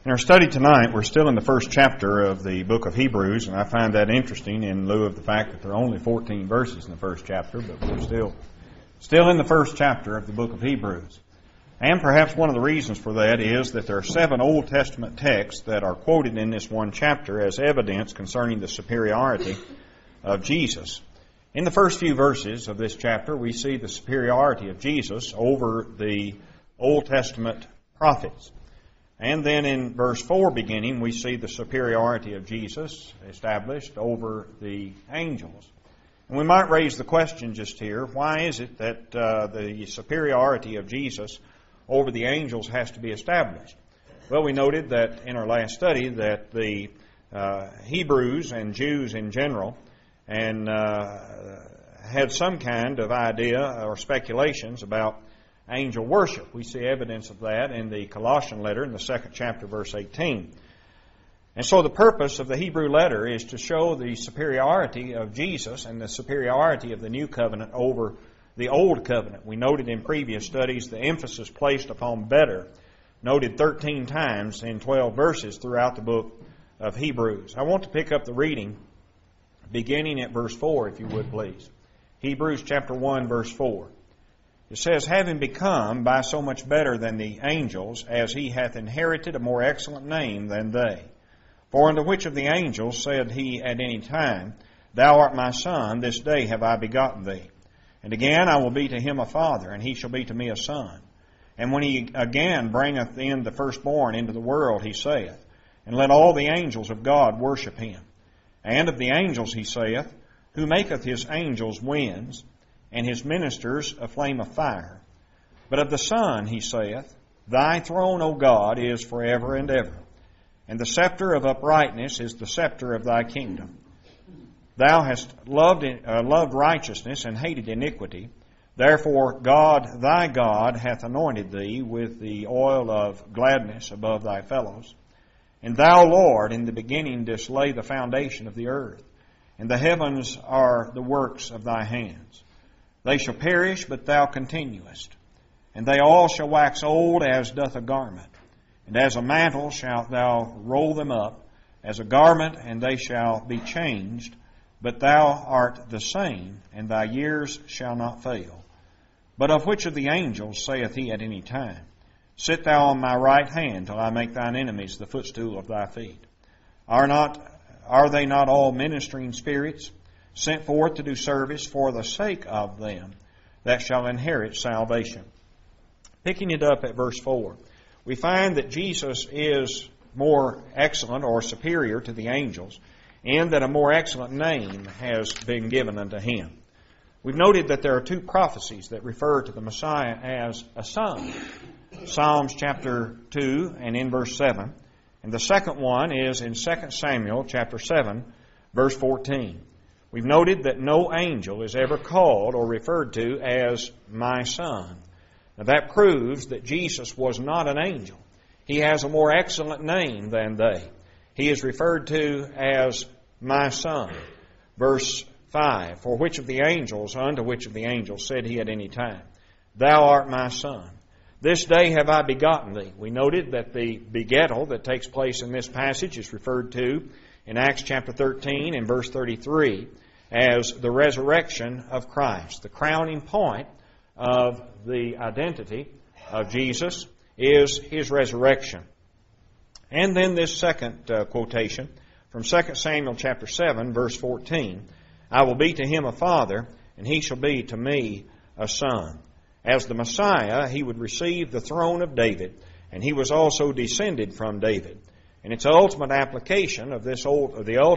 In our study tonight, we're still in the first chapter of the book of Hebrews, and I find that interesting in lieu of the fact that there are only 14 verses in the first chapter, but we're still in the first chapter of the book of Hebrews. And perhaps one of the reasons for that is that there are 7 Old Testament texts that are quoted in this one chapter as evidence concerning the superiority of Jesus. In the first few verses of this chapter, we see the superiority of Jesus over the Old Testament prophets. And then in verse 4 beginning, we see the superiority of Jesus established over the angels. And we might raise the question just here, why is it that the superiority of Jesus over the angels has to be established? Well, we noted that in our last study that the Hebrews and Jews in general and had some kind of idea or speculations about angel worship. We see evidence of that in the Colossian letter in the 2nd chapter, verse 18. And so the purpose of the Hebrew letter is to show the superiority of Jesus and the superiority of the new covenant over the old covenant. We noted in previous studies the emphasis placed upon better, noted 13 times in 12 verses throughout the book of Hebrews. I want to pick up the reading beginning at verse 4, if you would please. Hebrews chapter 1, verse 4. It says, having become by so much better than the angels, as he hath inherited a more excellent name than they. For unto which of the angels said he at any time, Thou art my son, this day have I begotten thee. And again I will be to him a father, and he shall be to me a son. And when he again bringeth in the firstborn into the world, he saith, And let all the angels of God worship him. And of the angels he saith, Who maketh his angels winds, and his ministers a flame of fire. But of the Son he saith, Thy throne, O God, is forever and ever, and the scepter of uprightness is the scepter of thy kingdom. Thou hast loved righteousness and hated iniquity. Therefore God, thy God, hath anointed thee with the oil of gladness above thy fellows. And thou, Lord, in the beginning didst lay the foundation of the earth, and the heavens are the works of thy hands. They shall perish, but thou continuest. And they all shall wax old as doth a garment. And as a mantle shalt thou roll them up, as a garment, and they shall be changed. But thou art the same, and thy years shall not fail. But of which of the angels saith he at any time, Sit thou on my right hand, till I make thine enemies the footstool of thy feet? Are they not all ministering spirits, sent forth to do service for the sake of them that shall inherit salvation? Picking it up at verse 4, we find that Jesus is more excellent or superior to the angels, and that a more excellent name has been given unto him. We've noted that there are 2 prophecies that refer to the Messiah as a son. Psalms chapter 2 and in verse 7. And the second one is in 2 Samuel chapter 7, verse 14. We've noted that no angel is ever called or referred to as my son. Now that proves that Jesus was not an angel. He has a more excellent name than they. He is referred to as my son. Verse 5, For which of the angels, unto which of the angels said he at any time, Thou art my son. This day have I begotten thee. We noted that the begettal that takes place in this passage is referred to in Acts chapter 13 and verse 33 as the resurrection of Christ. The crowning point of the identity of Jesus is his resurrection. And then this second quotation from 2 Samuel chapter 7, verse 14, I will be to him a father, and he shall be to me a son. As the Messiah, he would receive the throne of David, and he was also descended from David. And its ultimate application of this Old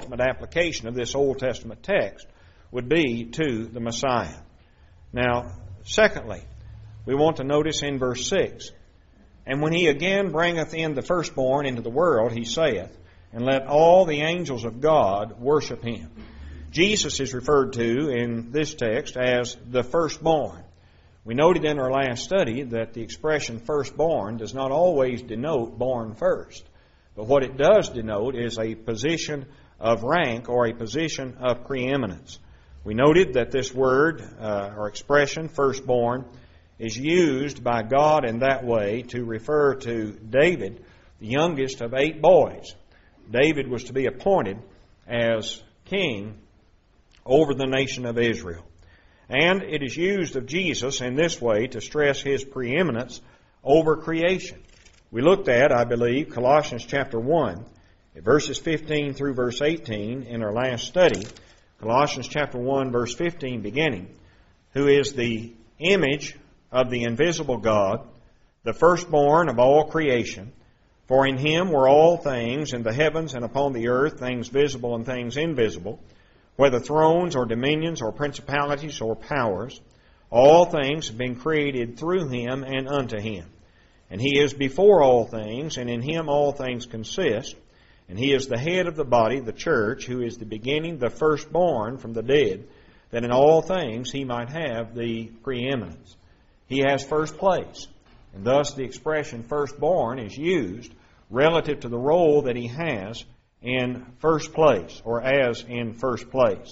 Testament text would be to the Messiah. Now, secondly, we want to notice in verse 6, And when he again bringeth in the firstborn into the world, he saith, And let all the angels of God worship him. Jesus is referred to in this text as the firstborn. We noted in our last study that the expression firstborn does not always denote born first. But what it does denote is a position of rank or a position of preeminence. We noted that this word or expression, firstborn, is used by God in that way to refer to David the youngest of 8 boys. David was to be appointed as king over the nation of Israel. And it is used of Jesus in this way to stress His preeminence over creation. We looked at, I believe, Colossians chapter 1, verses 15 through verse 18 in our last study. Colossians chapter 1, verse 15 beginning, who is the image of the invisible God, the firstborn of all creation. For in Him were all things, in the heavens and upon the earth, things visible and things invisible, whether thrones or dominions or principalities or powers. All things have been created through Him and unto Him. And He is before all things, and in Him all things consist. And He is the head of the body, the church, who is the beginning, the firstborn from the dead, that in all things He might have the preeminence. He has first place. And thus the expression firstborn is used relative to the role that He has in first place, or as in first place.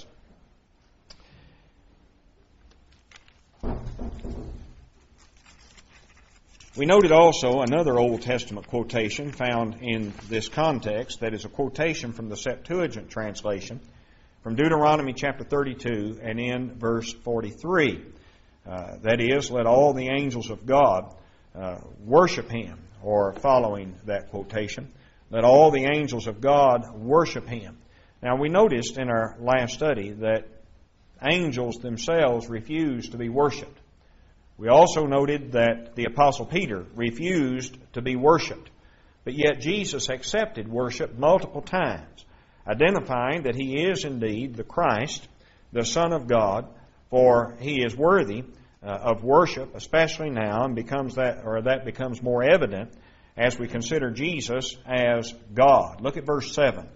We noted also another Old Testament quotation found in this context that is a quotation from the Septuagint translation from Deuteronomy chapter 32 and in verse 43. That is, let all the angels of God worship Him, or following that quotation, let all the angels of God worship Him. Now we noticed in our last study that angels themselves refuse to be worshipped. We also noted that the Apostle Peter refused to be worshipped, but yet Jesus accepted worship multiple times, identifying that He is indeed the Christ, the Son of God, for He is worthy of worship, especially now, and that becomes more evident as we consider Jesus as God. Look at verse 7.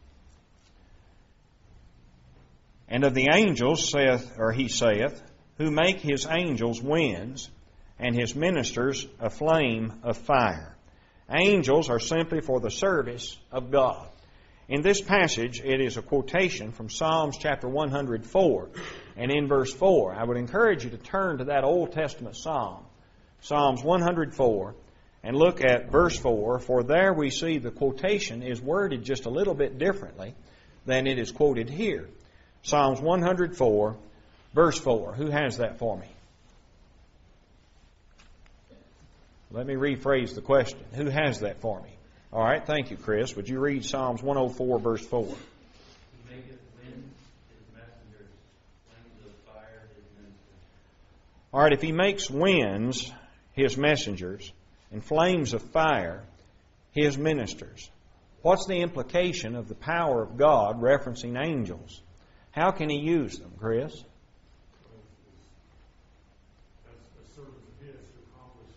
And of the angels he saith, who make His angels winds, and His ministers a flame of fire. Angels are simply for the service of God. In this passage, it is a quotation from Psalms chapter 104. And in verse 4, I would encourage you to turn to that Old Testament psalm, Psalms 104, and look at verse 4, for there we see the quotation is worded just a little bit differently than it is quoted here. Psalms 104, verse 4. Who has that for me? Let me rephrase the question. Who has that for me? All right, thank you, Chris. Would you read Psalms 104, verse 4? He maketh wind His messengers, flames of fire His ministers. All right, if He makes winds His messengers, and flames of fire His ministers, what's the implication of the power of God referencing angels? How can He use them, Chris? That's a servant of His to accomplish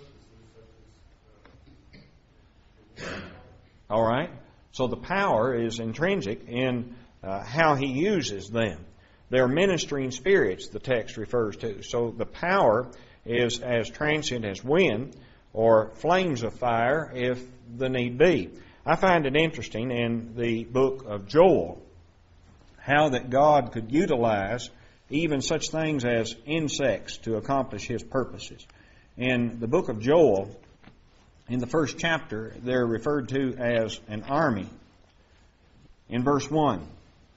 purposes such as All right. So the power is intrinsic in how He uses them. They're ministering spirits, the text refers to. So the power is as transient as wind or flames of fire if the need be. I find it interesting in the book of Joel how that God could utilize even such things as insects to accomplish His purposes. In the book of Joel, in the first chapter, they're referred to as an army. In verse 1,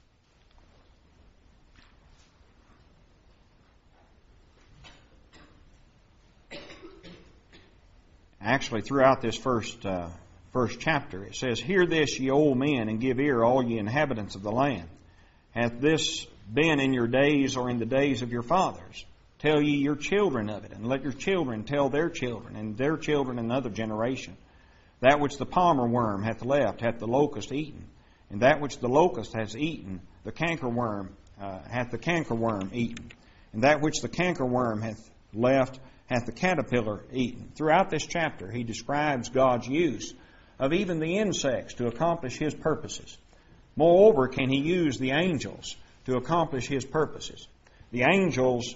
actually throughout this first chapter, it says, Hear this, ye old men, and give ear, all ye inhabitants of the land. Hath this been in your days or in the days of your fathers? Tell ye your children of it, and let your children tell their children, and their children another generation. That which the palmer worm hath left hath the locust eaten, and that which the locust hath eaten, the cankerworm hath the cankerworm eaten, and that which the cankerworm hath left hath the caterpillar eaten. Throughout this chapter, he describes God's use of even the insects to accomplish His purposes. Moreover, can He use the angels to accomplish His purposes? The angels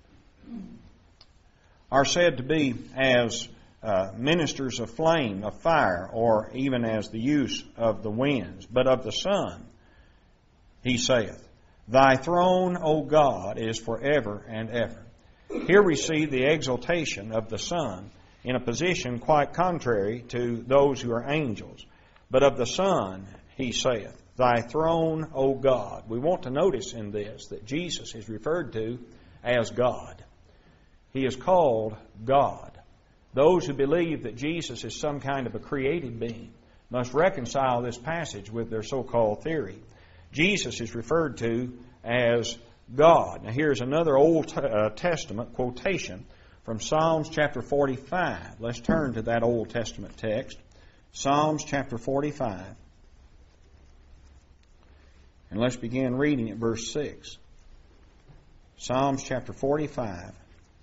are said to be as ministers of flame, of fire, or even as the use of the winds. But of the Son, He saith, Thy throne, O God, is forever and ever. Here we see the exaltation of the Son in a position quite contrary to those who are angels. But of the Son, he saith, Thy throne, O God. We want to notice in this that Jesus is referred to as God. He is called God. Those who believe that Jesus is some kind of a created being must reconcile this passage with their so-called theory. Jesus is referred to as God. Now here's another Old Testament quotation from Psalms chapter 45. Let's turn to that Old Testament text. Psalms chapter 45. And let's begin reading at verse 6. Psalms chapter 45,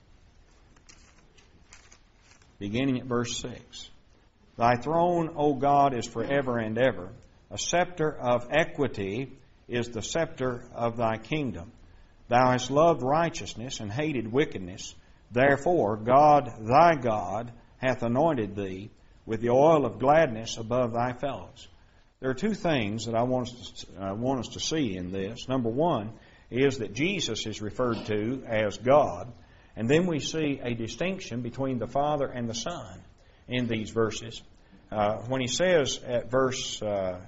beginning at verse 6. Thy throne, O God, is forever and ever. A scepter of equity is the scepter of thy kingdom. Thou hast loved righteousness and hated wickedness. Therefore, God, thy God, hath anointed thee with the oil of gladness above thy fellows. There are two things that I want us to see in this. Number one is that Jesus is referred to as God, and then we see a distinction between the Father and the Son in these verses. When he says at verse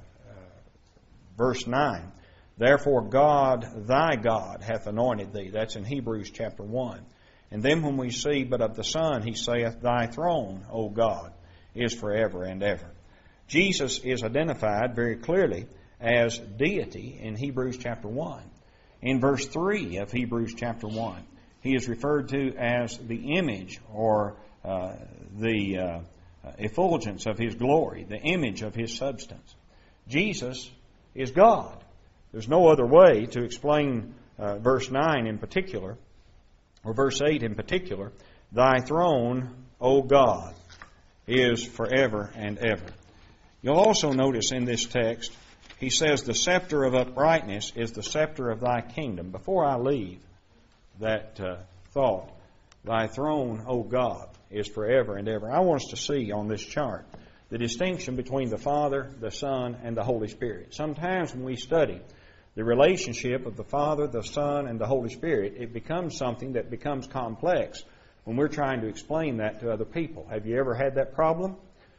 9, Therefore God, thy God, hath anointed thee. That's in Hebrews chapter 1. And then when we see, But of the Son, he saith, Thy throne, O God, is forever and ever. Jesus is identified very clearly as deity in Hebrews chapter 1. In verse 3 of Hebrews chapter 1, he is referred to as the image or the effulgence of his glory, the image of his substance. Jesus is God. There's no other way to explain verse 9 in particular, or verse 8 in particular. Thy throne, O God, is forever and ever. You'll also notice in this text, he says, The scepter of uprightness is the scepter of thy kingdom. Before I leave that thought, Thy throne, O God, is forever and ever. I want us to see on this chart the distinction between the Father, the Son, and the Holy Spirit. Sometimes when we study the relationship of the Father, the Son, and the Holy Spirit, it becomes something that becomes complex when we're trying to explain that to other people. Have you ever had that problem?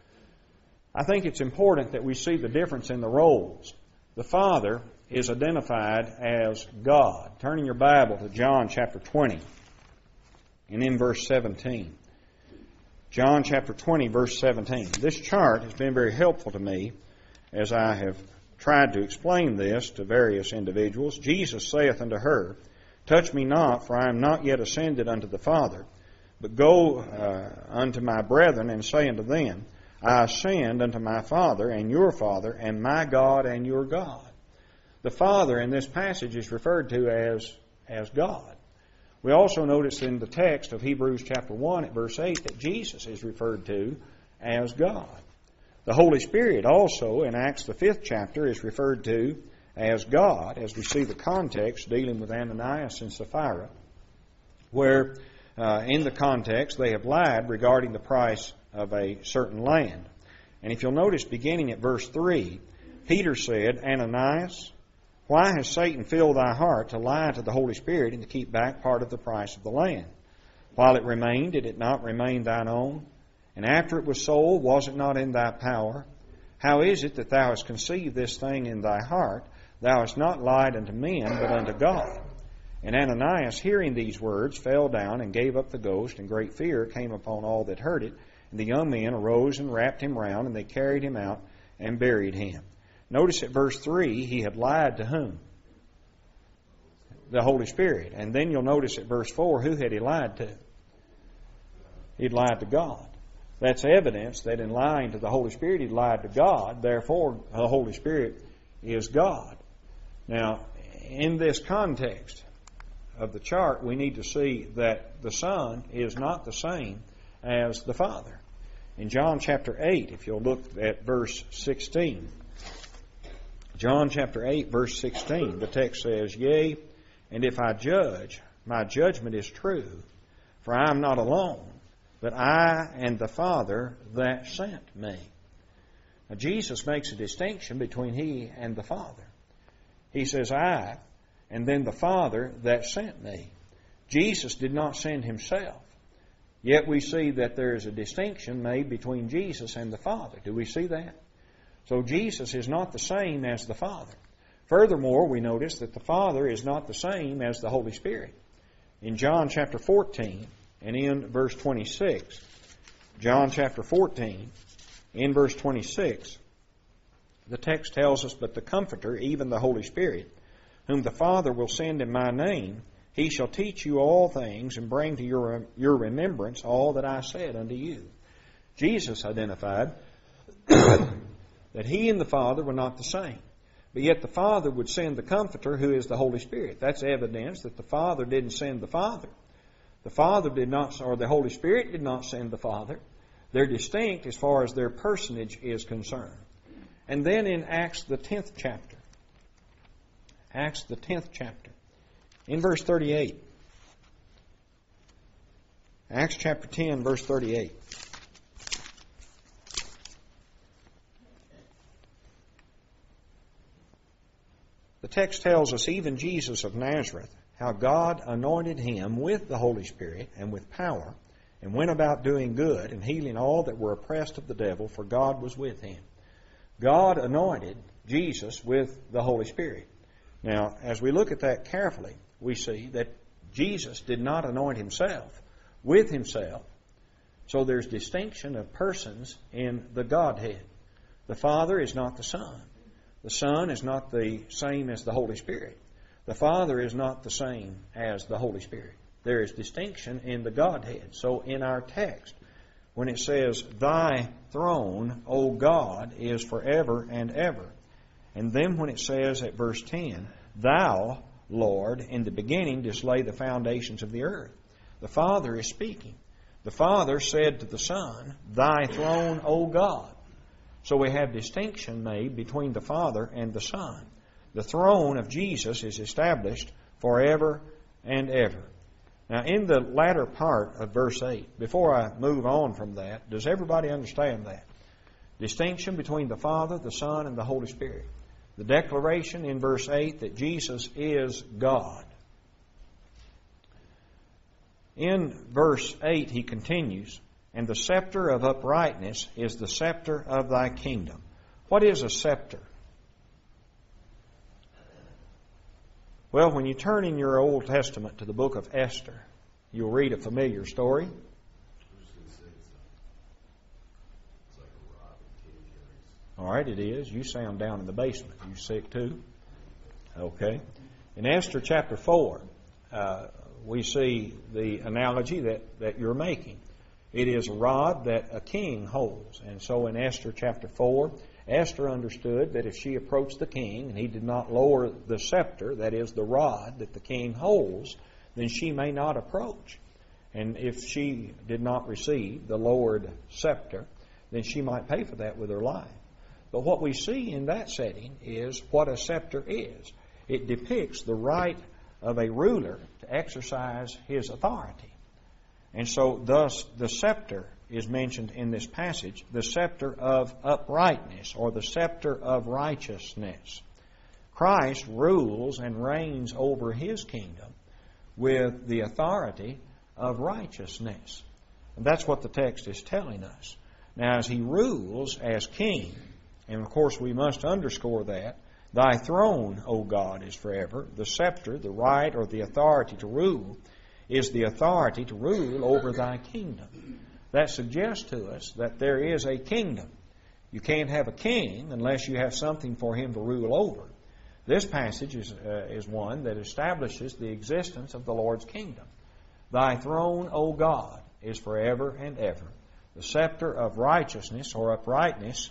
I think it's important that we see the difference in the roles. The Father is identified as God. Turn in your Bible to John chapter 20 and in verse 17. John chapter 20, verse 17. This chart has been very helpful to me as I have tried to explain this to various individuals. Jesus saith unto her, Touch me not, for I am not yet ascended unto the Father, but go unto my brethren and say unto them, I ascend unto my Father and your Father, and my God and your God. The Father in this passage is referred to as God. We also notice in the text of Hebrews chapter 1 at verse 8 that Jesus is referred to as God. The Holy Spirit also in Acts the 5th chapter is referred to as God, as we see the context dealing with Ananias and Sapphira, where in the context they have lied regarding the price of a certain land. And if you'll notice beginning at verse 3, Peter said, Ananias, why has Satan filled thy heart to lie to the Holy Spirit and to keep back part of the price of the land? While it remained, did it not remain thine own? And after it was sold, was it not in thy power? How is it that thou hast conceived this thing in thy heart? Thou hast not lied unto men, but unto God. And Ananias, hearing these words, fell down and gave up the ghost, and great fear came upon all that heard it. And the young men arose and wrapped him round, and they carried him out and buried him. Notice at verse 3, he had lied to whom? The Holy Spirit. And then you'll notice at verse 4, who had he lied to? He'd lied to God. That's evidence that in lying to the Holy Spirit, he lied to God. Therefore, the Holy Spirit is God. Now, in this context of the chart, we need to see that the Son is not the same as the Father. In John chapter 8, if you'll look at verse 16, John chapter 8, verse 16, the text says, Yea, and if I judge, my judgment is true, for I am not alone, but I and the Father that sent me. Now, Jesus makes a distinction between He and the Father. He says, I, and then the Father that sent me. Jesus did not send Himself. Yet we see that there is a distinction made between Jesus and the Father. Do we see that? So Jesus is not the same as the Father. Furthermore, we notice that the Father is not the same as the Holy Spirit. In John chapter 14 and in verse 26, John chapter 14, in verse 26, the text tells us, "But the Comforter, even the Holy Spirit, whom the Father will send in my name, He shall teach you all things and bring to your remembrance all that I said unto you." Jesus identified that He and the Father were not the same. But yet the Father would send the Comforter, who is the Holy Spirit. That's evidence that the Father didn't send the Father. The Father did not, or the Holy Spirit did not send the Father. They're distinct as far as their personage is concerned. And then in Acts the 10th chapter, Acts the 10th chapter, in verse 38, Acts chapter 10, verse 38. The text tells us, "Even Jesus of Nazareth, how God anointed Him with the Holy Spirit and with power, and went about doing good and healing all that were oppressed of the devil, for God was with Him." God anointed Jesus with the Holy Spirit. Now, as we look at that carefully, we see that Jesus did not anoint Himself with Himself. So there's distinction of persons in the Godhead. The Father is not the Son. The Son is not the same as the Holy Spirit. The Father is not the same as the Holy Spirit. There is distinction in the Godhead. So in our text, when it says, "Thy throne, O God, is forever and ever," and then when it says at verse 10, "Thou, Lord, in the beginning didst lay the foundations of the earth," the Father is speaking. The Father said to the Son, "Thy throne, O God." So we have distinction made between the Father and the Son. The throne of Jesus is established forever and ever. Now, in the latter part of verse 8, before I move on from that, does everybody understand that? Distinction between the Father, the Son, and the Holy Spirit. The declaration in verse 8 that Jesus is God. In verse 8, he continues, "And the scepter of uprightness is the scepter of thy kingdom." What is a scepter? Well, when you turn in your Old Testament to the book of Esther, you'll read a familiar story. All right, it is. You sound down in the basement. You sick too? Okay. In Esther chapter 4, we see the analogy that you're making. It is a rod that a king holds. And so in Esther chapter 4, Esther understood that if she approached the king and he did not lower the scepter, that is the rod that the king holds, then she may not approach. And if she did not receive the lowered scepter, then she might pay for that with her life. But what we see in that setting is what a scepter is. It depicts the right of a ruler to exercise his authority. And so thus the scepter is mentioned in this passage, the scepter of uprightness or the scepter of righteousness. Christ rules and reigns over His kingdom with the authority of righteousness. And that's what the text is telling us. Now, as He rules as King, and of course we must underscore that, "Thy throne, O God, is forever." The scepter, the right or the authority to rule, is the authority to rule over thy kingdom. That suggests to us that there is a kingdom. You can't have a king unless you have something for him to rule over. This passage is one that establishes the existence of the Lord's kingdom. "Thy throne, O God, is forever and ever." The scepter of righteousness or uprightness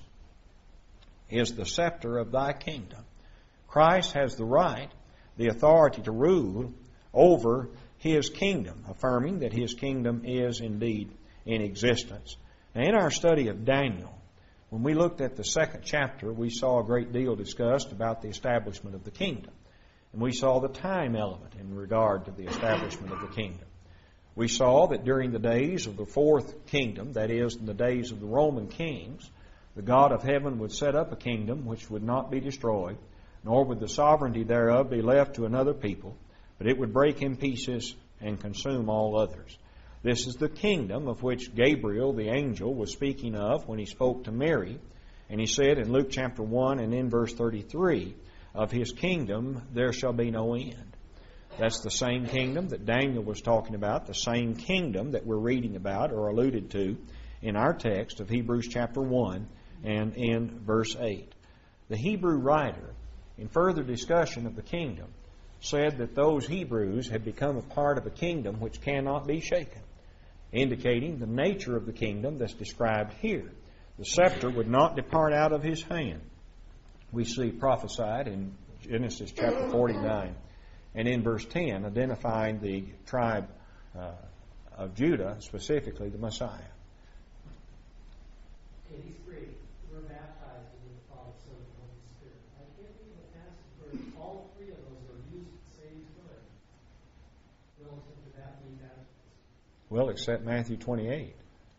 is the scepter of thy kingdom. Christ has the right, the authority to rule over His kingdom, affirming that His kingdom is indeed in existence. Now, in our study of Daniel, when we looked at the 2nd chapter, we saw a great deal discussed about the establishment of the kingdom. And we saw the time element in regard to the establishment of the kingdom. We saw that during the days of the 4th kingdom, that is, in the days of the Roman kings, the God of heaven would set up a kingdom which would not be destroyed, nor would the sovereignty thereof be left to another people, but it would break in pieces and consume all others. This is the kingdom of which Gabriel, the angel, was speaking of when he spoke to Mary. And he said in Luke chapter 1 and in verse 33, of his kingdom there shall be no end. That's the same kingdom that Daniel was talking about, the same kingdom that we're reading about or alluded to in our text of Hebrews chapter 1 and in verse 8. The Hebrew writer, in further discussion of the kingdom, said that those Hebrews had become a part of a kingdom which cannot be shaken, indicating the nature of the kingdom that's described here. The scepter would not depart out of his hand. We see prophesied in Genesis chapter 49 and in verse 10, identifying the tribe of Judah, specifically the Messiah. Okay, these three were baptized in the Father, Son, and Holy Spirit. I can't think of a passage where all three of those are used at the same time relative to that being baptized. Well, except Matthew 28.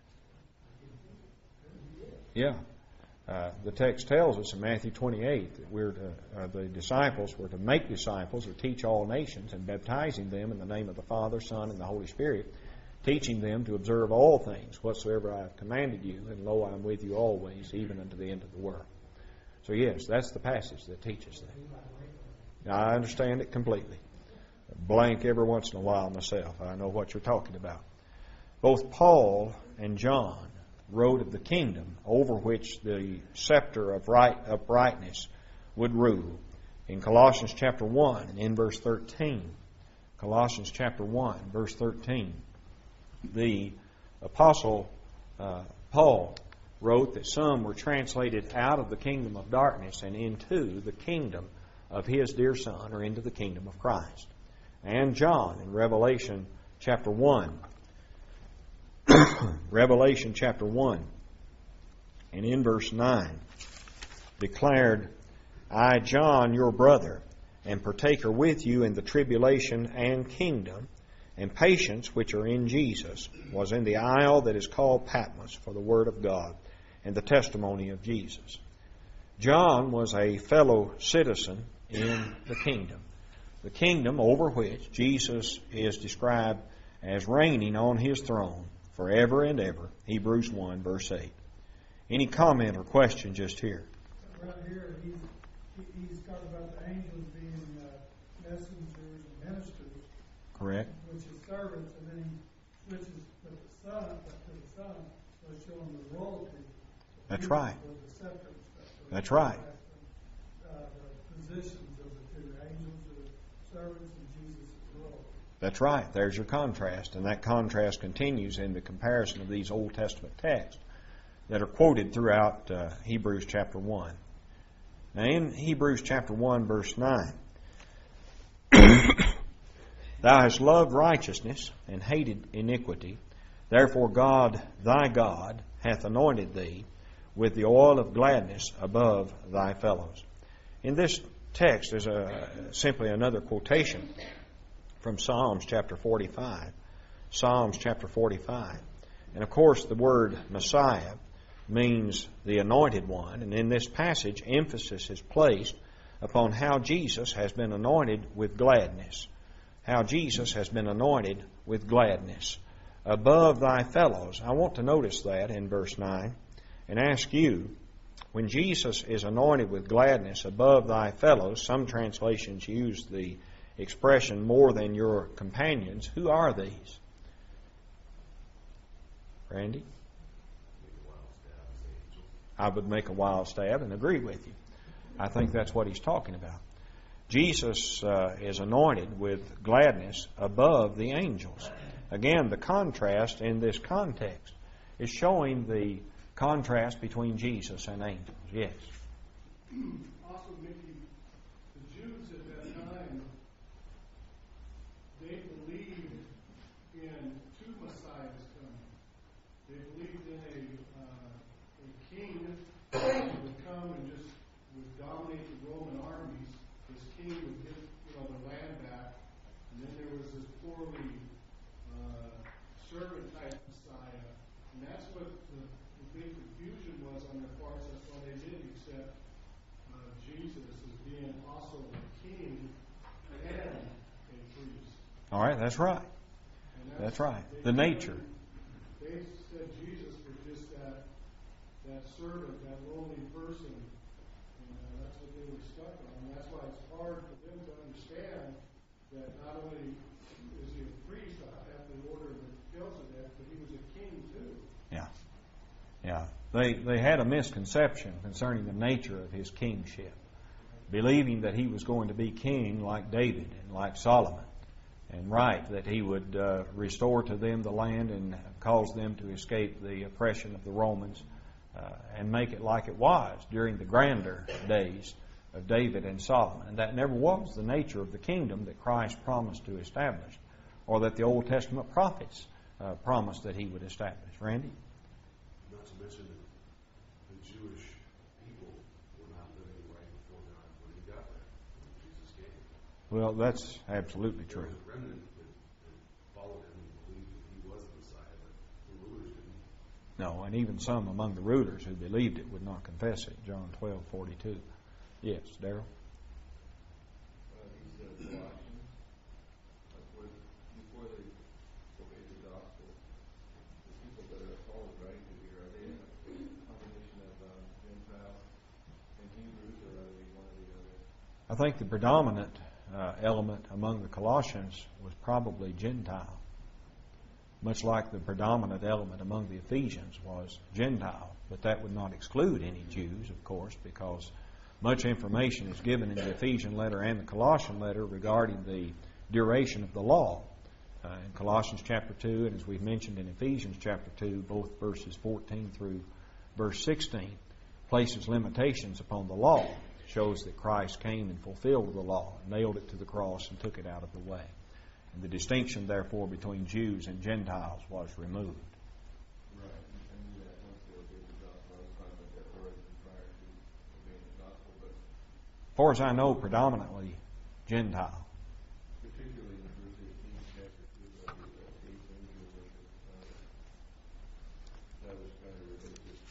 Yeah. The text tells us in Matthew 28 that the disciples were to make disciples or teach all nations and baptizing them in the name of the Father, Son, and the Holy Spirit, teaching them to observe all things whatsoever I have commanded you, and lo, I am with you always, even unto the end of the world. So yes, that's the passage that teaches that. I understand it completely. Blank every once in a while myself. I know what you're talking about. Both Paul and John wrote of the kingdom over which the scepter of uprightness would rule. In Colossians chapter 1 and in verse 13, Colossians chapter 1, verse 13, the apostle Paul wrote that some were translated out of the kingdom of darkness and into the kingdom of his dear Son, or into the kingdom of Christ. And John in Revelation chapter 1, Revelation chapter 1 and in verse 9 declared, I, John, your brother, and partaker with you in the tribulation and kingdom and patience which are in Jesus, was in the isle that is called Patmos for the word of God and the testimony of Jesus. John was a fellow citizen in the kingdom over which Jesus is described as reigning on his throne forever and ever. Hebrews 1, verse 8. Any comment or question just here? Right here, he's talking about the angels being messengers and ministers. Correct. Which is servants, and then he switches to the Son, was showing the royalty. That's right. The scepter and stuff. So That's right. The positions of the two angels are servants and Jesus is royalty. That's right. There's your contrast. And that contrast continues in the comparison of these Old Testament texts that are quoted throughout Hebrews chapter 1. Now in Hebrews chapter 1, verse 9, Thou hast loved righteousness and hated iniquity. Therefore God, thy God, hath anointed thee with the oil of gladness above thy fellows. In this text is simply another quotation from Psalms chapter 45. Psalms chapter 45. And of course the word Messiah means the anointed one. And in this passage emphasis is placed upon how Jesus has been anointed with gladness. How Jesus has been anointed with gladness above thy fellows. I want to notice that in verse 9 and ask you, when Jesus is anointed with gladness above thy fellows, some translations use the expression more than your companions. Who are these? Randy? I would make a wild stab and agree with you. I think that's what he's talking about. Jesus is anointed with gladness above the angels. Again, the contrast in this context is showing the contrast between Jesus and angels. Yes? Also, Mickey, the Jews at that time, they believed in two messiahs coming. They believed in a king who would come and just would dominate the Roman armies. This king would get the land back, and then there was this poorly servant-type Messiah, and that's what the big confusion was on their part. That's why they didn't accept Jesus as being also a king and a priest. All right, that's right. And That's right. The nature. They said Jesus was just that servant, that lowly person, and that's what they were stuck on. And that's why it's hard for them to understand that not only is he a priest at the order of Melchizedek, but he was a king too. Yeah. Yeah. They had a misconception concerning the nature of his kingship, believing that he was going to be king like David and like Solomon, and that he would restore to them the land and cause them to escape the oppression of the Romans, and make it like it was during the grander days of David and Solomon. And that never was the nature of the kingdom that Christ promised to establish, or that the Old Testament prophets promised that he would establish. Randy? Not to mention that the Jewish people were not living right before God when he got there, when Jesus came. Well, that's absolutely There true. was a remnant that followed him and believed that he was the Messiah, but the rulers didn't. No, and even some among the rulers who believed it would not confess it. John 12:42. Yes, Darrell? He said Colossians, before they obeyed the gospel, the people that Paul is writing to here, are they a combination of Gentiles and Hebrews, or are they one or the other? I think the predominant element among the Colossians was probably Gentile, much like the predominant element among the Ephesians was Gentile. But that would not exclude any Jews, of course, because much information is given in the Ephesian letter and the Colossian letter regarding the duration of the law. In Colossians chapter 2, and as we've mentioned in Ephesians chapter 2, both verses 14 through verse 16, places limitations upon the law. Shows that Christ came and fulfilled the law, nailed it to the cross, and took it out of the way. And the distinction, therefore, between Jews and Gentiles was removed. Right. And that once they obeyed the gospel, I was talking about that origin prior to obeying the gospel, but As far as I know, predominantly Gentile. particularly in verse 18, chapter 2, the eighth angel worship, that was kind of related to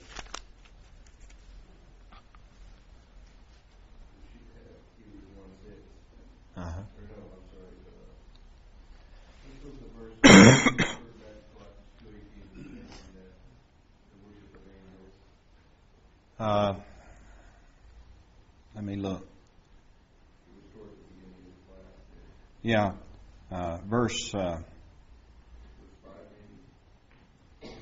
Hebrews 1:6. Uh-huh. Or no, I'm sorry. This was the verse back to Colossians 2:18, that the worship of angels. Let me look. It was toward the beginning of the class. Yeah, verse. Verse 5, maybe.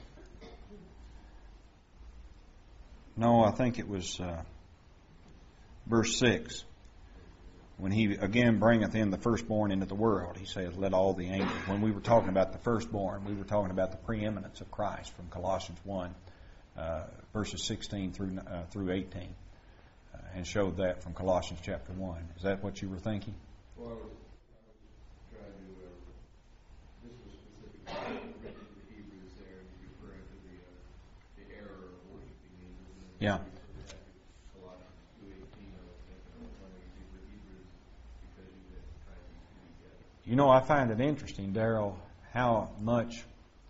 No, I think it was verse 6. When he again bringeth in the firstborn into the world, he says, let all the angels. When we were talking about the firstborn, we were talking about the preeminence of Christ from Colossians 1, verses 16 through 18, and showed that from Colossians chapter 1. Is that what you were thinking? Well, I was trying to, this was specifically written to the Hebrews there, and he's referring to the error of worshiping angels. And Yeah. Colossians 2:18, I was thinking, I was wondering if these were Hebrews because you had tied these two together. You know, I find it interesting, Darrell, how much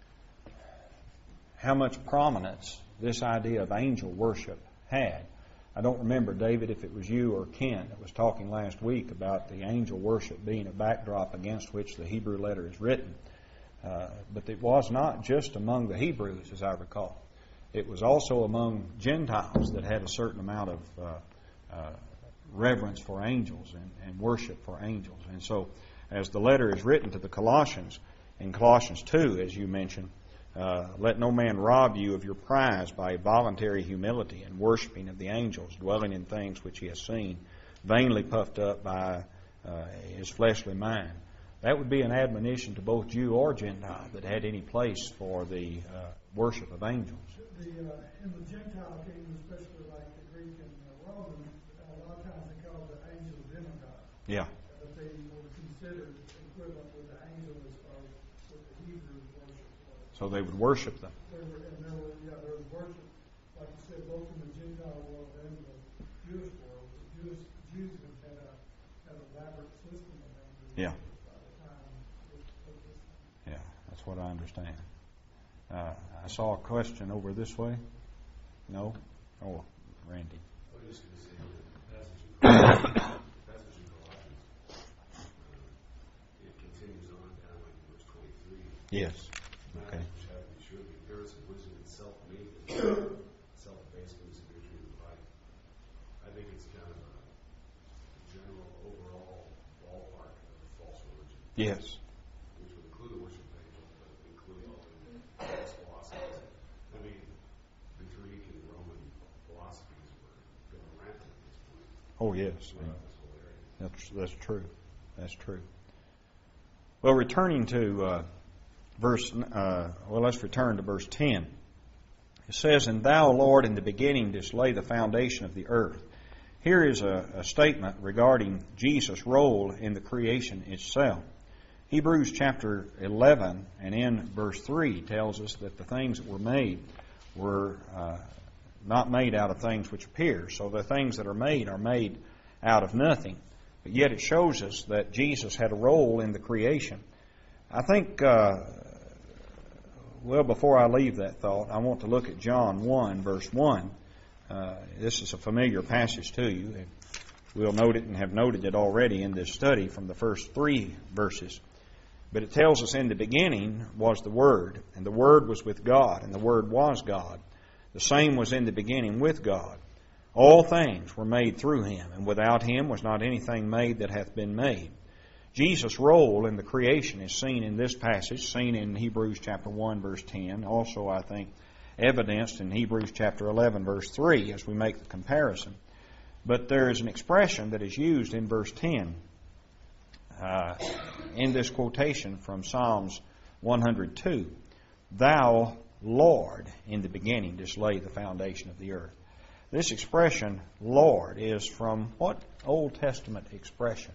prominence this idea of angel worship had. I don't remember, David, if it was you or Ken that was talking last week about the angel worship being a backdrop against which the Hebrew letter is written. But it was not just among the Hebrews, as I recall. It was also among Gentiles that had a certain amount of reverence for angels and worship for angels. And so, as the letter is written to the Colossians, in Colossians 2, as you mentioned, let no man rob you of your prize by voluntary humility and worshiping of the angels, dwelling in things which he has seen, vainly puffed up by his fleshly mind. That would be an admonition to both Jew or Gentile that had any place for the worship of angels. In the Gentile kingdom, especially like the Greek and the Roman, a lot of times they call the angel demigod. Yeah. But they were considered equivalent with the angel as far as what the Hebrew worship was. So they would worship them. There was worship, like you said, both in the Gentile world and the Jewish world. The Jews had an elaborate system of angels. Yeah. By the time it took this. Yeah, that's what I understand. I saw a question over this way. No? Oh, Randy. I was just going to say that passage in Colossians, it continues on down like verse 23. it's kind of a general overall ballpark of false religion, Yes. which would include the worship of angels, but include all the false philosophies. I mean, the Greek and Roman philosophies were going rampant at this point Oh, yes. throughout this whole area. That's true. That's true. Well, returning to let's return to verse 10. It says, "And thou, Lord, in the beginning didst lay the foundation of the earth." Here is a statement regarding Jesus' role in the creation itself. Hebrews chapter 11 and in verse 3 tells us that the things that were made were not made out of things which appear. So the things that are made out of nothing. But yet it shows us that Jesus had a role in the creation. I think, before I leave that thought, I want to look at John 1, verse 1. This is a familiar passage to you. And we'll note it and have noted it already in this study from the first 3 verses. But it tells us, in the beginning was the Word, and the Word was with God, and the Word was God. The same was in the beginning with God. All things were made through Him, and without Him was not anything made that hath been made. Jesus' role in the creation is seen in this passage, seen in Hebrews chapter 1, verse 10. Also, I think, evidenced in Hebrews chapter 11, verse 3, as we make the comparison. But there is an expression that is used in verse 10 in this quotation from Psalms 102. "Thou, Lord, in the beginning didst lay the foundation of the earth." This expression, Lord, is from what Old Testament expression?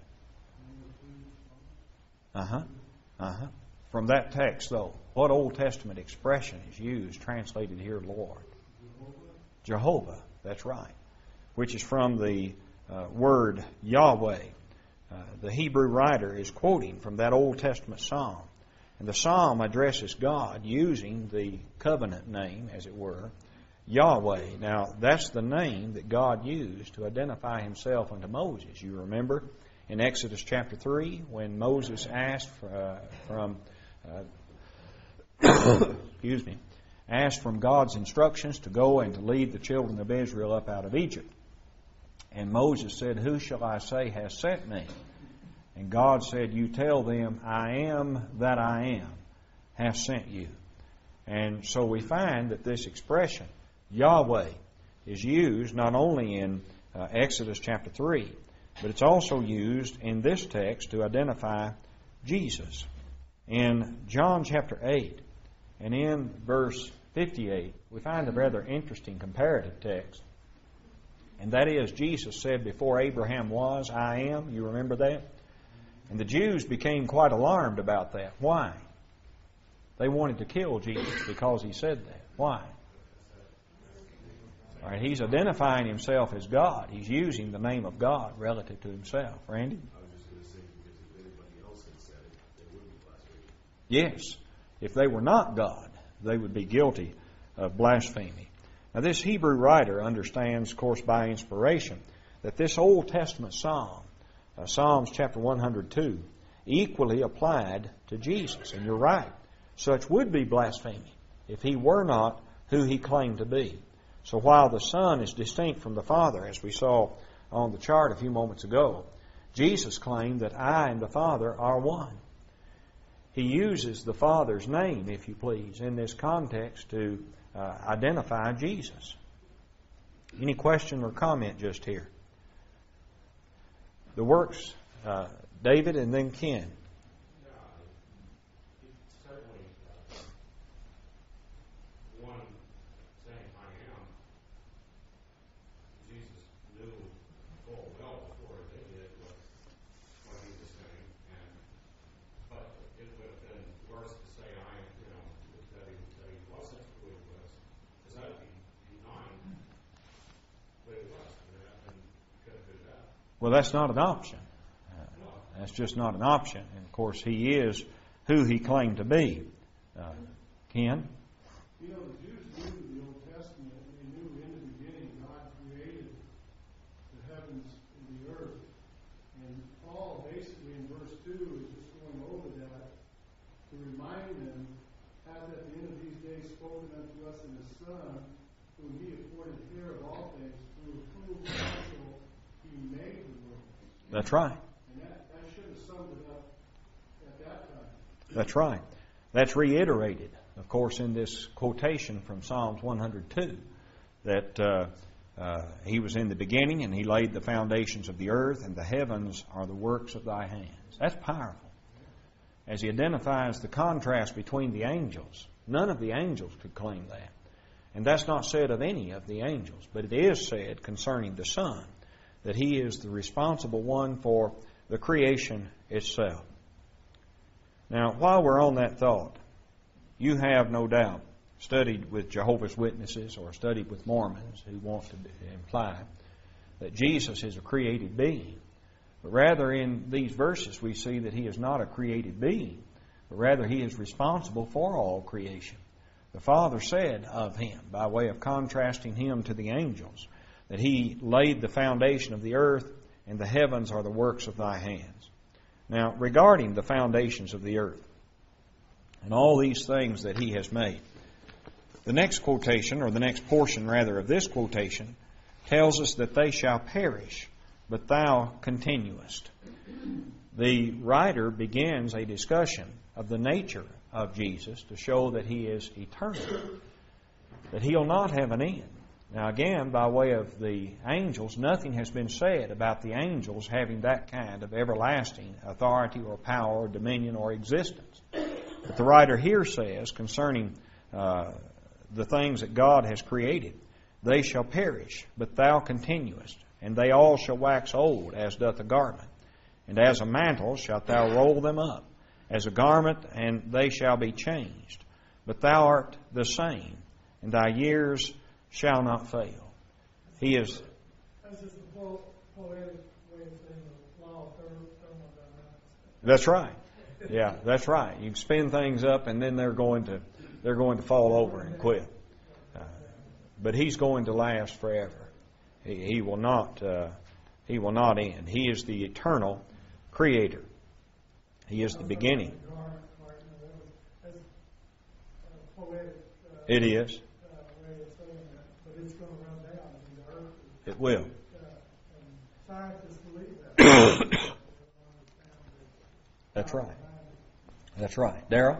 From that text, though, what Old Testament expression is used, translated here, Lord? Jehovah, that's right. Which is from the word Yahweh. The Hebrew writer is quoting from that Old Testament psalm. And the psalm addresses God using the covenant name, as it were, Yahweh. Now, that's the name that God used to identify Himself unto Moses. You remember in Exodus chapter 3 when Moses asked asked from God's instructions to go and to lead the children of Israel up out of Egypt. And Moses said, "Who shall I say has sent me?" And God said, "You tell them, I am that I am, hath sent you." And so we find that this expression, Yahweh, is used not only in Exodus chapter 3, but it's also used in this text to identify Jesus. In John chapter 8 and in verse 58, we find a rather interesting comparative text. And that is, Jesus said, "Before Abraham was, I am." You remember that? And the Jews became quite alarmed about that. Why? They wanted to kill Jesus because He said that. Why? All right, He's identifying Himself as God. He's using the name of God relative to Himself. Randy? I was just going to say, because if anybody else had said it, they would be blaspheming. Yes. If they were not God, they would be guilty of blasphemy. Now, this Hebrew writer understands, of course, by inspiration, that this Old Testament psalm, Psalms chapter 102, equally applied to Jesus. And you're right. Such would be blasphemy if He were not who He claimed to be. So while the Son is distinct from the Father, as we saw on the chart a few moments ago, Jesus claimed that I and the Father are one. He uses the Father's name, if you please, in this context to identify Jesus. Any question or comment just here? The works, David and then Ken. Certainly, one saying I am, Jesus knew full well before they did what He was saying, but it would have been worse to say I am, that he wasn't who He was, because that would be denying who He was, and could do that. Well, that's not an option. That's just not an option. And, of course, He is who He claimed to be. Ken? You know, the Jews knew the Old Testament, and they knew in the beginning God created the heavens and the earth. And Paul, basically in verse 2, is just going over that to remind them, "Hath at the end of these days spoken unto us in His Son, whom He appointed heir of all things, through whom also That's right. And that should have summed it up at that time. That's right. That's reiterated, of course, in this quotation from Psalms 102, that He was in the beginning, and He laid the foundations of the earth, and the heavens are the works of Thy hands. That's powerful. As He identifies the contrast between the angels, none of the angels could claim that. And that's not said of any of the angels, but it is said concerning the Son, that He is the responsible one for the creation itself. Now, while we're on that thought, you have no doubt studied with Jehovah's Witnesses or studied with Mormons who want to imply that Jesus is a created being. But rather in these verses we see that He is not a created being, but rather He is responsible for all creation. The Father said of Him, by way of contrasting Him to the angels, that He laid the foundation of the earth, and the heavens are the works of Thy hands. Now, regarding the foundations of the earth and all these things that He has made, the next quotation, or the next portion rather of this quotation, tells us that they shall perish, but Thou continuest. The writer begins a discussion of the nature of Jesus to show that He is eternal, that He'll not have an end. Now again, by way of the angels, nothing has been said about the angels having that kind of everlasting authority or power or dominion or existence. But the writer here says concerning the things that God has created, they shall perish, but Thou continuest, and they all shall wax old, as doth a garment. And as a mantle shalt Thou roll them up, as a garment, and they shall be changed. But Thou art the same, and Thy years shall not fail. He is... That's just the poetic way of saying the law of thermodynamics. That's right. Yeah, that's right. You can spin things up, and then they're going to fall over and quit. But He's going to last forever. He will not end. He is the eternal Creator. He is the beginning. It is. It will. Scientists believe that. That's right. That's right. Darrell?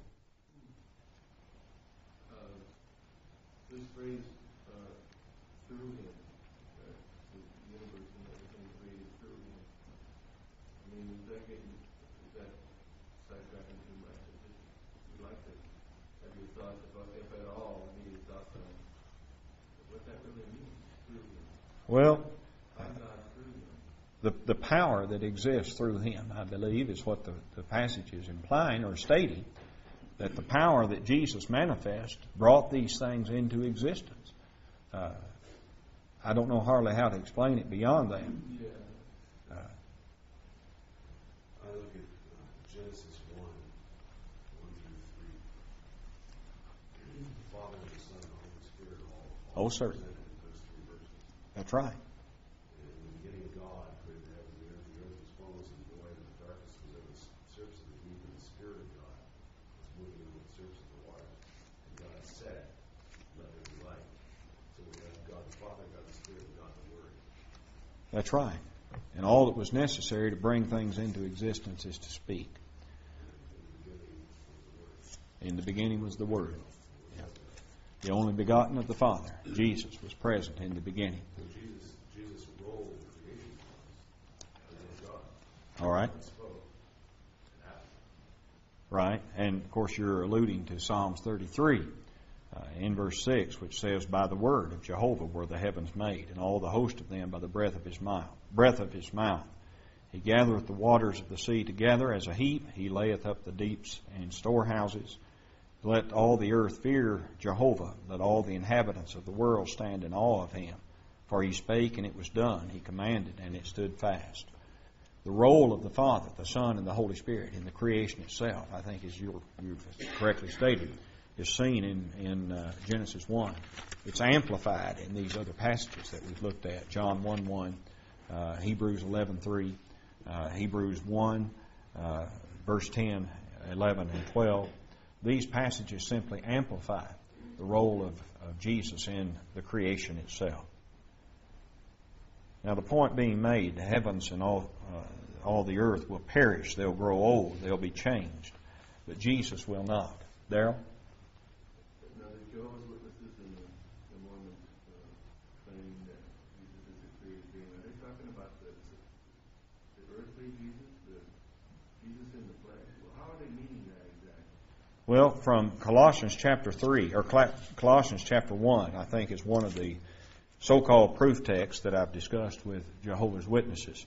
This phrase, through Him, the universe and everything created through Him. I mean, is that sidetracking too much? We'd like to have your thoughts about, if at all, any thoughts on what that really means, through Him. Well, I'm not through Him. the power that exists through Him, I believe, is what the passage is implying or stating, that the power that Jesus manifest brought these things into existence. I don't know hardly how to explain it beyond that. Yeah. I look at Genesis 1 through 3. The Father, the Son, and the Holy Spirit all Oh, certainly. represented in those 3 verses. That's right. And in the beginning, God created the heavens and the earth. The earth was formless and void, and the darkness was over the surface of the deep, and the Spirit of God was moving over the surface of the waters. And God said, "Let there be light." So we have God the Father, God the Spirit, and God the Word. That's right. And all that was necessary to bring things into existence is to speak. In the beginning was the Word. Yeah. The only begotten of the Father, Jesus, was present in the beginning. So Jesus' role in creation was God. All right? God spoke. It happened. Right. And, of course, you're alluding to Psalms 33 in verse 6, which says, "By the word of Jehovah were the heavens made, and all the host of them by the breath of His mouth. He gathereth the waters of the sea together as a heap. He layeth up the deeps in storehouses. Let all the earth fear Jehovah. Let all the inhabitants of the world stand in awe of Him. For He spake, and it was done. He commanded, and it stood fast." The role of the Father, the Son, and the Holy Spirit in the creation itself, I think, as you've correctly stated, is seen in Genesis 1. It's amplified in these other passages that we've looked at. John 1:1, Hebrews 11:3, Hebrews 1, verse 10, 11, and 12. These passages simply amplify the role of Jesus in the creation itself. Now the point being made, the heavens and all the earth will perish. They'll grow old. They'll be changed. But Jesus will not. Darrell? Now the Jehovah's Witnesses and the Mormons claiming that Jesus is a created being, are they talking about the earthly Jesus, the Jesus in the flesh? Well, how are they meaning that exactly? Well, from Colossians chapter 3, or Colossians chapter 1, I think is one of the so-called proof texts that I've discussed with Jehovah's Witnesses.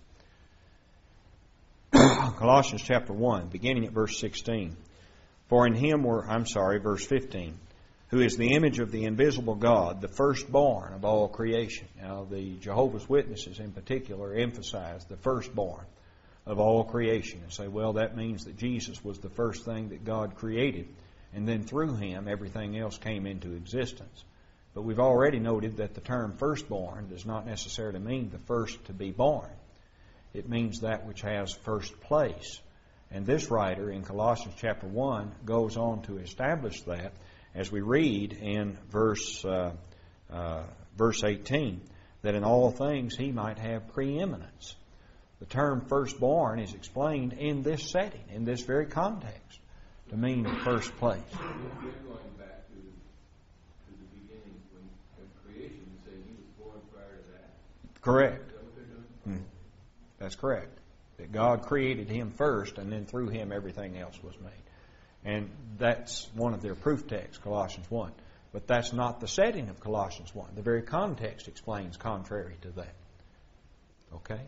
Colossians chapter 1, beginning at verse 16. For in him verse 15, who is the image of the invisible God, the firstborn of all creation. Now, the Jehovah's Witnesses in particular emphasize the firstborn of all creation and say, well, that means that Jesus was the first thing that God created, and then through him everything else came into existence. But we've already noted that the term firstborn does not necessarily mean the first to be born. It means that which has first place. And this writer in Colossians chapter 1 goes on to establish that as we read in verse 18, that in all things he might have preeminence. The term firstborn is explained in this setting, in this very context, to mean first place. They're going back to the beginning when creation, you say he was born prior to that. Correct. Is that what they're doing? That's correct. That God created him first, and then through him everything else was made. And that's one of their proof texts, Colossians 1. But that's not the setting of Colossians 1. The very context explains contrary to that. Okay?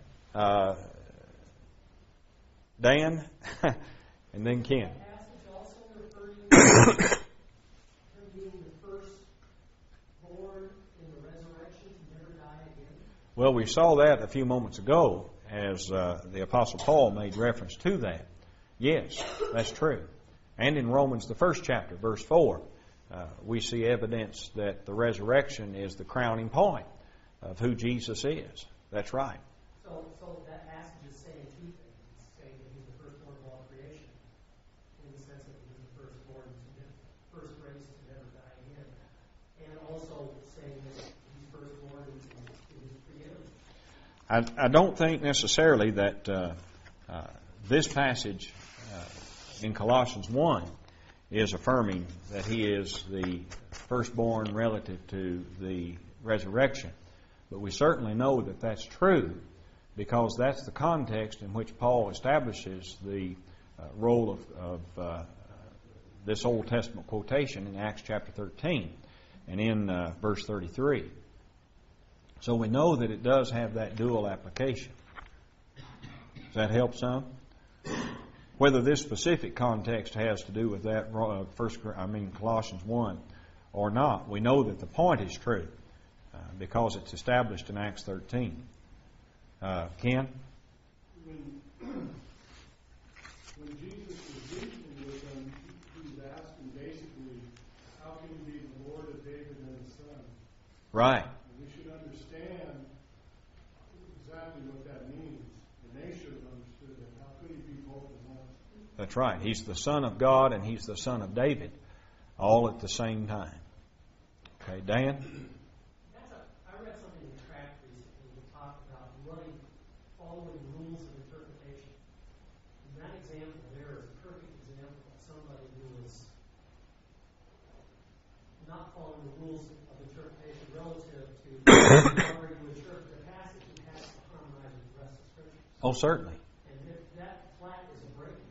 Dan, and then Ken. That passage also referring to him being the firstborn in the resurrection to never die again. Well, we saw that a few moments ago as the Apostle Paul made reference to that. Yes, that's true. And in Romans, the first chapter, verse 4, we see evidence that the resurrection is the crowning point of who Jesus is. That's right. So that passage is saying two things. It's saying that he's the firstborn of all creation, in the sense that he's the firstborn, first race to never die again, and also saying that he's firstborn in his preeminence. I don't think necessarily that this passage in Colossians 1 is affirming that he is the firstborn relative to the resurrection. But we certainly know that that's true because that's the context in which Paul establishes the role of this Old Testament quotation in Acts chapter 13 and in verse 33. So we know that it does have that dual application. Does that help some? Whether this specific context has to do with that, Colossians 1 or not, we know that the point is true because it's established in Acts 13. Ken? When Jesus was reasoning with them, he was asking basically, how can you be the Lord of David and his son? Right. And we should understand exactly what that means. And they should have understood that. How could he be both at once? That's right. He's the Son of God and he's the Son of David, all at the same time. Okay, Dan? I read something in the tract recently that talked about following rules of interpretation. And that example there is a perfect example of somebody who is not following the rules of interpretation relative to how you interpret the passage. It has to harmonize with the rest of Scripture. Oh, certainly. And if that flat is a breaking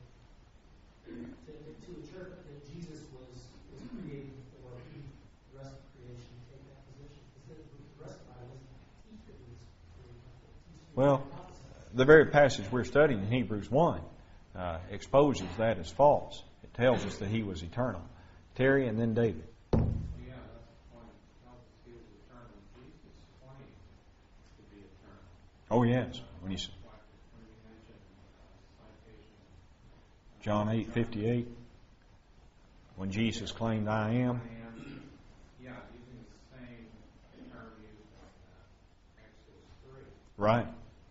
to interpret that Jesus was created for the rest of creation to take that position. Because the rest of the Bible doesn't teach that he was created. Well, the very passage we're studying in Hebrews 1 exposes that as false. It tells us that he was eternal. Terry and then David. Yeah, that's the point. Notice he was eternal. Jesus claimed to be eternal. Oh, yes. When you mentioned citation. John 8:58, when Jesus claimed, I am. Yeah, using the same term used in Exodus 3. Right.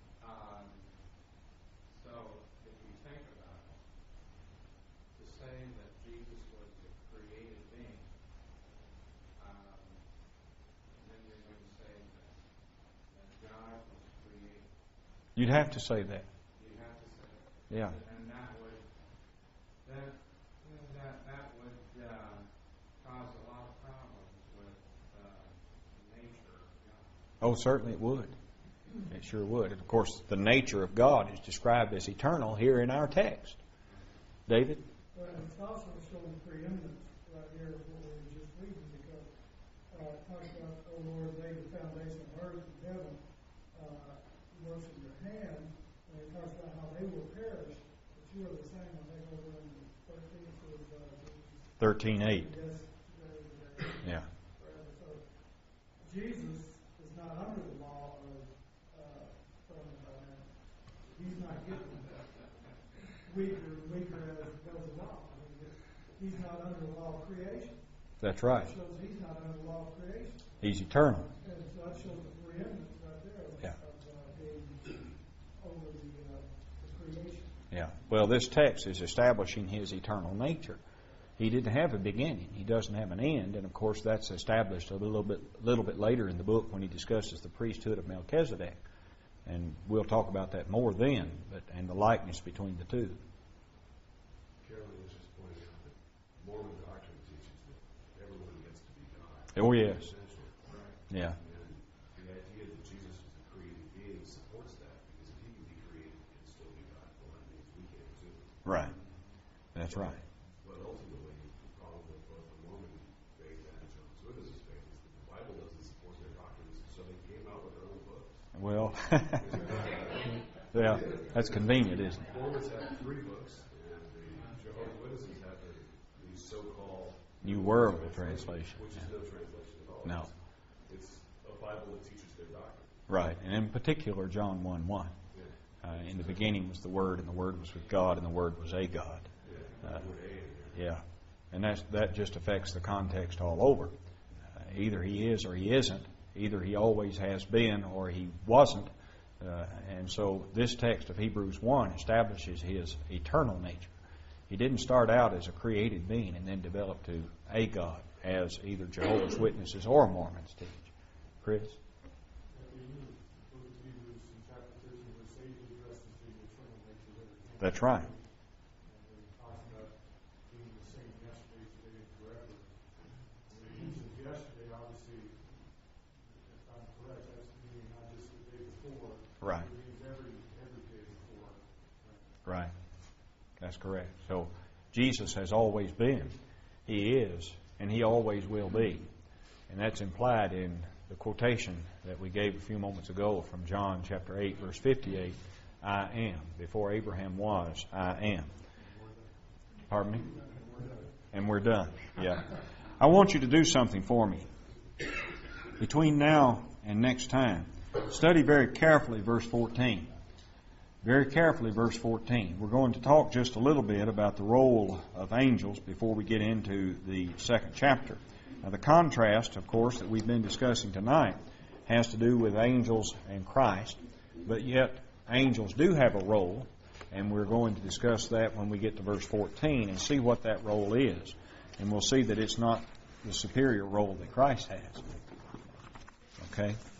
So, if you think about it, to say that Jesus was a created being, and then you're going to say that God was You'd have to say that. You have to say it. Yeah. And that would cause a lot of problems with nature of God. Oh, certainly it would. It sure would. And of course, the nature of God is described as eternal here in our text. David? Well, it's also showing preeminence right here of what we were just reading, because it talks about, oh Lord, lay the foundation of earth and heaven, works in your hand, and it talks about how they will perish, but you are the same. I think over in the 13th was 13:8. yes, Yeah. forever. So Jesus is not under the law of thermodynamics. He's not getting weaker and weaker as it goes along. I mean, he's not under the law of creation. That's right. It shows he's not under the law of creation. He's eternal. And so that shows the preeminence right there of, Yeah. being over the creation. Yeah. Well, this text is establishing his eternal nature. He didn't have a beginning. He doesn't have an end. And of course, that's established a little bit later in the book when he discusses the priesthood of Melchizedek. And we'll talk about that more then, and the likeness between the two. Carolyn was just pointing out that Mormon doctrine teaches that everyone gets to be God. Oh, yes. Essentially. Right. Yeah. And the idea that Jesus was a created being supports that, because if he can be created and still be God, well, that means we can too. Right. That's right. But ultimately, the problem with both the Mormon faith and Jehovah's Witnesses faith is that the Bible doesn't support their doctrines, so they came out with their own books. Well, yeah, that's convenient, isn't it? The Mormons have 3 books, and the Jehovah's Witnesses have the so-called New World Translation. which is no translation at all. No. It's a Bible that teaches their doctrine. Right, and in particular, John 1:1. In the beginning was the Word, and the Word was with God, and the Word was a God. Yeah, and that just affects the context all over. Either he is or he isn't. Either he always has been or he wasn't. And so this text of Hebrews 1 establishes his eternal nature. He didn't start out as a created being and then develop to a God, as either Jehovah's Witnesses or Mormons teach. Chris? That's right. Right. Right. That's correct. So Jesus has always been, he is, and he always will be. And that's implied in the quotation that we gave a few moments ago from John chapter 8, verse 58. I am. Before Abraham was, I am. Pardon me? And we're done. Yeah. I want you to do something for me. Between now and next time, study very carefully verse 14. Very carefully verse 14. We're going to talk just a little bit about the role of angels before we get into the second chapter. Now, the contrast, of course, that we've been discussing tonight has to do with angels and Christ, but yet angels do have a role, and we're going to discuss that when we get to verse 14 and see what that role is. And we'll see that it's not the superior role that Christ has. Okay?